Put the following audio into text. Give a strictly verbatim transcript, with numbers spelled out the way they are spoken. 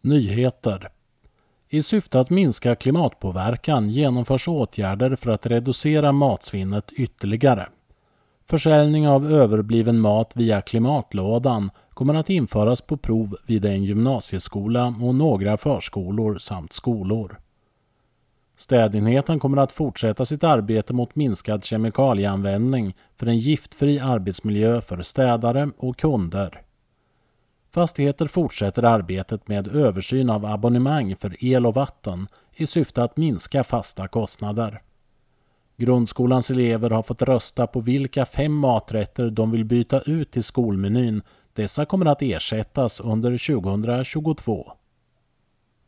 Nyheter. I syfte att minska klimatpåverkan genomförs åtgärder för att reducera matsvinnet ytterligare. Försäljning av överbliven mat via klimatlådan kommer att införas på prov vid en gymnasieskola och några förskolor samt skolor. Städenheten kommer att fortsätta sitt arbete mot minskad kemikalieanvändning för en giftfri arbetsmiljö för städare och kunder. Fastigheter fortsätter arbetet med översyn av abonnemang för el och vatten i syfte att minska fasta kostnader. Grundskolans elever har fått rösta på vilka fem maträtter de vill byta ut till skolmenyn. Dessa kommer att ersättas under tjugohundratjugotvå.